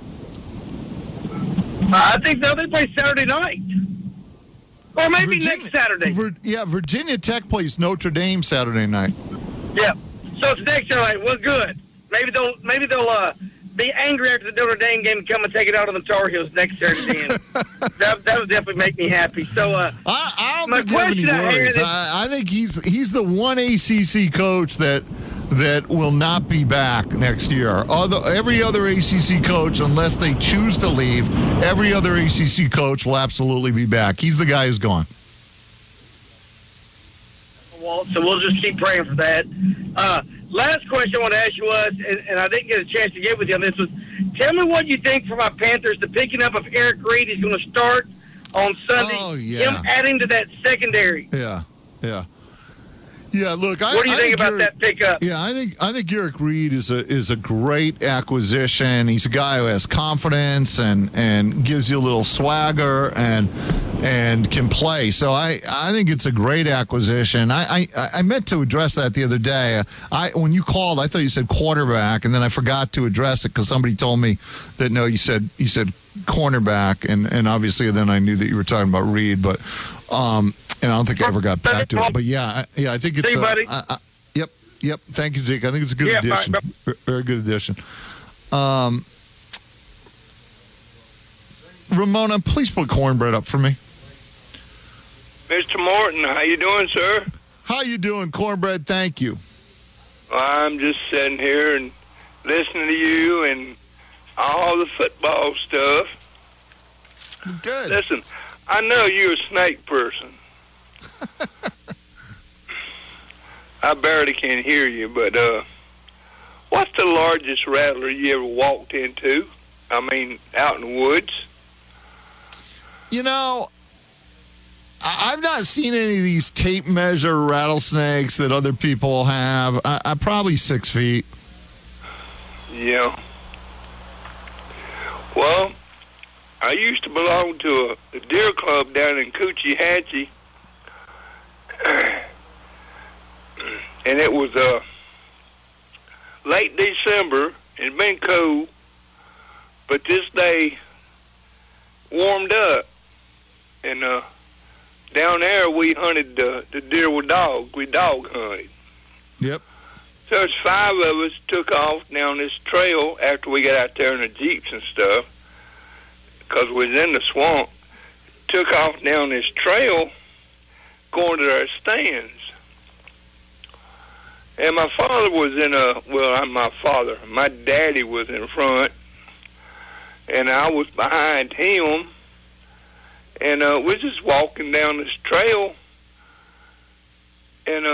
I think they play Saturday night. Or maybe next Saturday. Virginia Tech plays Notre Dame Saturday night. Yeah. So it's next Saturday night. Well, good. Maybe they'll be angry after the Notre Dame game and come and take it out on the Tar Heels next Saturday. that would definitely make me happy. So I don't think you have any worries. I think he's the one ACC coach that will not be back next year. Every other ACC coach, unless they choose to leave, every other ACC coach will absolutely be back. He's the guy who's gone. Walt, so we'll just keep praying for that. Last question I want to ask you was, and I didn't get a chance to get with you on this, was tell me what you think for my Panthers, the picking up of Eric Reed. He's going to start on Sunday. Oh, yeah. Him adding to that secondary. Yeah. Yeah, look. What do you think about that pickup? Yeah, I think Eric Reed is a great acquisition. He's a guy who has confidence and gives you a little swagger and can play. So I think it's a great acquisition. I meant to address that the other day. When you called, I thought you said quarterback, and then I forgot to address it because somebody told me that no, you said cornerback, and obviously then I knew that you were talking about Reed, but. And I don't think I ever got back to it. But, I think it's... See you, buddy. Yep. Thank you, Zeke. I think it's a good addition. Very good addition. Ramona, please put cornbread up for me. Mr. Morton, how you doing, sir? How you doing, cornbread? Thank you. I'm just sitting here and listening to you and all the football stuff. Good. Listen, I know you're a snake person. I barely can hear you, but what's the largest rattler you ever walked into? I mean, out in the woods? I've not seen any of these tape measure rattlesnakes that other people have. I'm probably 6 feet. Yeah. Well, I used to belong to a deer club down in Coochie-Hatchie. And it was late December. It'd been cold, but this day warmed up. And down there we hunted the deer with dogs. We dog hunted. Yep. So there's 5 of us took off down this trail after we got out there in the Jeeps and stuff, because we was in the swamp. Took off down this trail going to our stands. And my father was my daddy was in front, and I was behind him, and we're just walking down this trail, and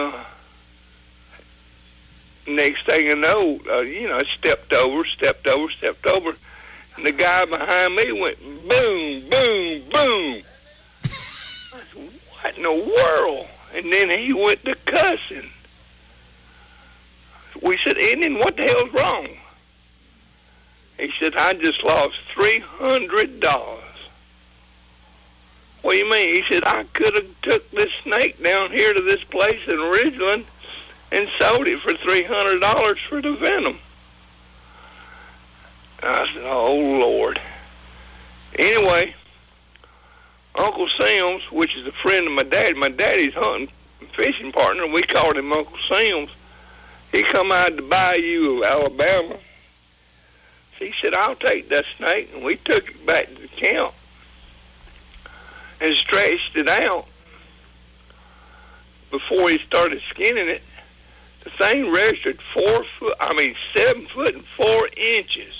next thing you know, I stepped over, and the guy behind me went boom, boom, boom. I said, what in the world? And then he went to cussing. We said, Indian, what the hell's wrong? He said, I just lost $300. What do you mean? He said, I could have took this snake down here to this place in Ridgeland and sold it for $300 for the venom. I said, oh, Lord. Anyway, Uncle Sims, which is a friend of my daddy's hunting and fishing partner, we called him Uncle Sims. He come out of the bayou of Alabama. He said, I'll take that snake, and we took it back to the camp and stretched it out before he started skinning it. The thing registered 7 foot and 4 inches.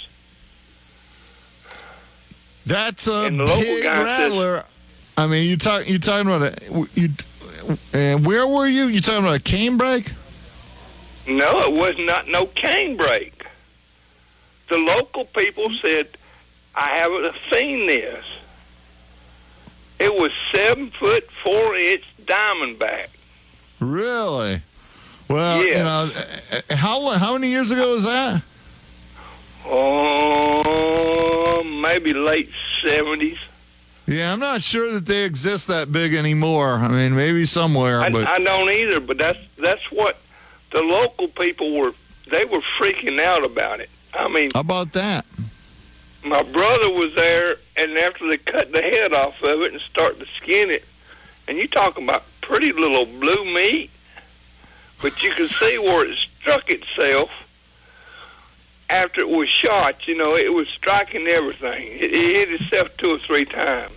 That's a big rattler. I mean, you talking about where were you? You talking about a canebrake? No, it was not no canebrake. The local people said, I haven't seen this. It was 7 foot 4 inch diamondback. Really? Well, yes. How many years ago was that? Oh, maybe late 70s. Yeah, I'm not sure that they exist that big anymore. I mean, maybe somewhere. I don't either, but that's what the local people were freaking out about it. I mean, how about that? My brother was there, and after they cut the head off of it and start to skin it, and you talking about pretty little blue meat, but you can see where it struck itself after it was shot. You know, it was striking everything. It hit itself 2 or 3 times.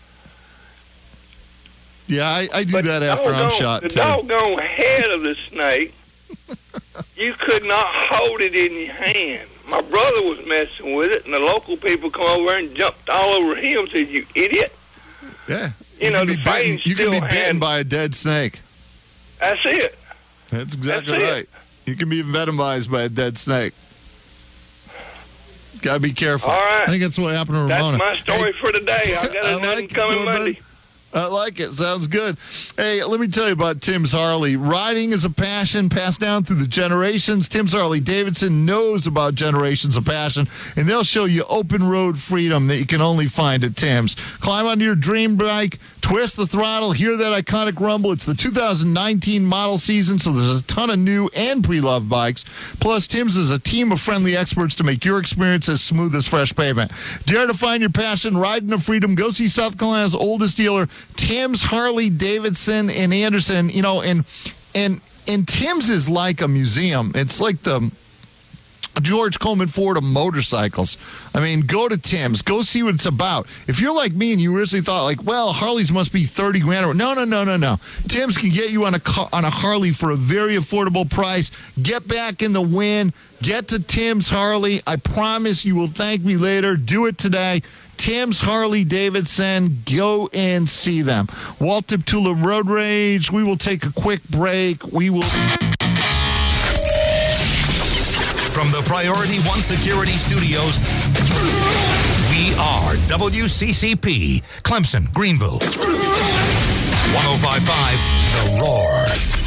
Yeah, I do that after I'm shot, too. The doggone head of the snake, you could not hold it in your hand. My brother was messing with it, and the local people come over and jumped all over him and said, you idiot. Yeah. You can be bitten by a dead snake. That's it. That's exactly right. You can be venomized by a dead snake. Got to be careful. All right. I think that's what happened to Ramona. That's my story for today. I got another coming Monday. I like it. Sounds good. Hey, let me tell you about Tim's Harley. Riding is a passion passed down through the generations. Tim's Harley-Davidson knows about generations of passion, and they'll show you open road freedom that you can only find at Tim's. Climb onto your dream bike, twist the throttle, hear that iconic rumble. It's the 2019 model season, so there's a ton of new and pre-loved bikes. Plus, Tim's is a team of friendly experts to make your experience as smooth as fresh pavement. Dare to find your passion, ride into freedom. Go see South Carolina's oldest dealer, Tim's Harley-Davidson in Anderson. You know, and Tim's is like a museum. It's like the George Coleman Ford of motorcycles. I mean, go to Tim's. Go see what it's about. If you're like me and you originally thought, like, well, Harleys must be $30,000. No. Tim's can get you on a Harley for a very affordable price. Get back in the win. Get to Tim's Harley. I promise you will thank me later. Do it today. Tim's Harley-Davidson. Go and see them. Walt Deptula Road Rage. We will take a quick break. We will... From the Priority One Security Studios, we are WCCP, Clemson, Greenville. 105.5, The Roar.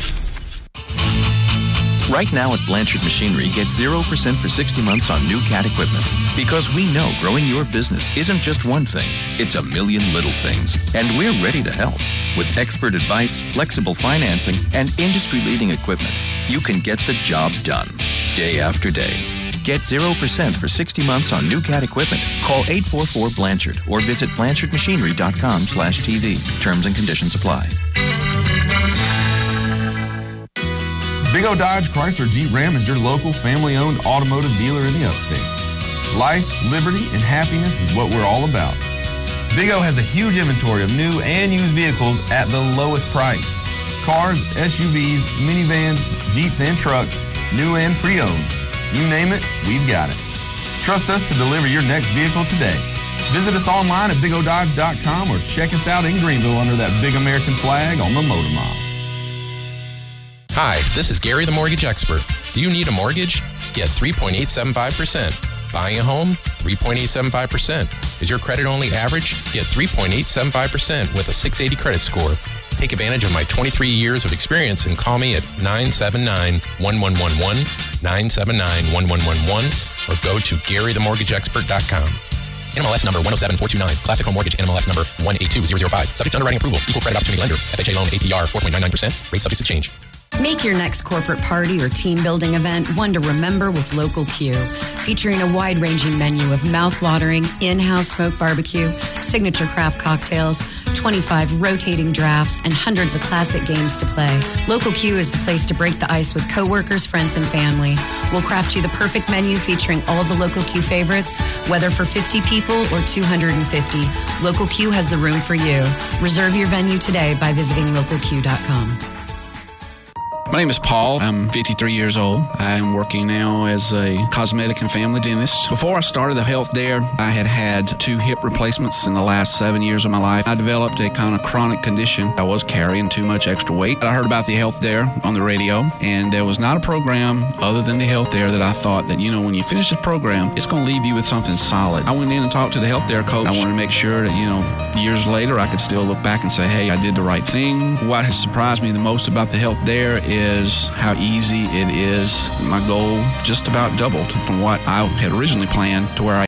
Right now at Blanchard Machinery, get 0% for 60 months on new Cat equipment. Because we know growing your business isn't just one thing, it's a million little things. And we're ready to help. With expert advice, flexible financing, and industry-leading equipment, you can get the job done, day after day. Get 0% for 60 months on new Cat equipment. Call 844-BLANCHARD or visit BlanchardMachinery.com/TV. Terms and conditions apply. Big O Dodge Chrysler Jeep Ram is your local family-owned automotive dealer in the upstate. Life, liberty, and happiness is what we're all about. Big O has a huge inventory of new and used vehicles at the lowest price. Cars, SUVs, minivans, Jeeps, and trucks, new and pre-owned. You name it, we've got it. Trust us to deliver your next vehicle today. Visit us online at bigododge.com or check us out in Greenville under that big American flag on the Motor Mile. Hi, this is Gary the Mortgage Expert. Do you need a mortgage? Get 3.875%. Buying a home? 3.875%. Is your credit only average? Get 3.875% with a 680 credit score. Take advantage of my 23 years of experience and call me at 979-1111, 979-1111, or go to GaryTheMortgageExpert.com. NMLS number 107429. Classic Home Mortgage NMLS number 182005. Subject to underwriting approval. Equal credit opportunity lender. FHA loan APR 4.99%. Rate subject to change. Make your next corporate party or team building event one to remember with Local Q. Featuring a wide-ranging menu of mouth-watering, in-house smoked barbecue, signature craft cocktails, 25 rotating drafts, and hundreds of classic games to play. Local Q is the place to break the ice with coworkers, friends, and family. We'll craft you the perfect menu featuring all of the Local Q favorites, whether for 50 people or 250. Local Q has the room for you. Reserve your venue today by visiting localq.com. My name is Paul. I'm 53 years old. I am working now as a cosmetic and family dentist. Before I started the Health Dare, I had 2 hip replacements in the last 7 years of my life. I developed a kind of chronic condition. I was carrying too much extra weight. I heard about the Health Dare on the radio, and there was not a program other than the Health Dare that I thought that, when you finish this program, it's going to leave you with something solid. I went in and talked to the Health Dare coach. I wanted to make sure that, years later, I could still look back and say, hey, I did the right thing. What has surprised me the most about the Health Dare is how easy it is. My goal just about doubled from what I had originally planned to where I